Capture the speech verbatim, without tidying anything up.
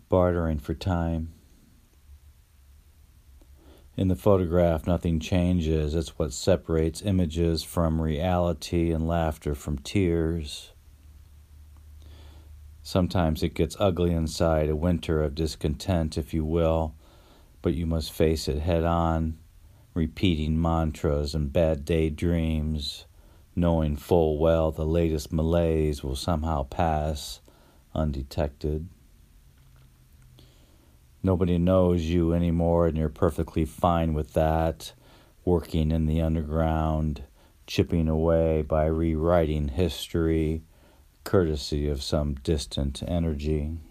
bartering for time. In the photograph, nothing changes. It's what separates images from reality and laughter from tears. Sometimes it gets ugly inside, a winter of discontent, if you will, but you must face it head on, repeating mantras and bad daydreams, knowing full well the latest malaise will somehow pass undetected. Nobody knows you anymore, and you're perfectly fine with that, working in the underground, chipping away by rewriting history, courtesy of some distant energy.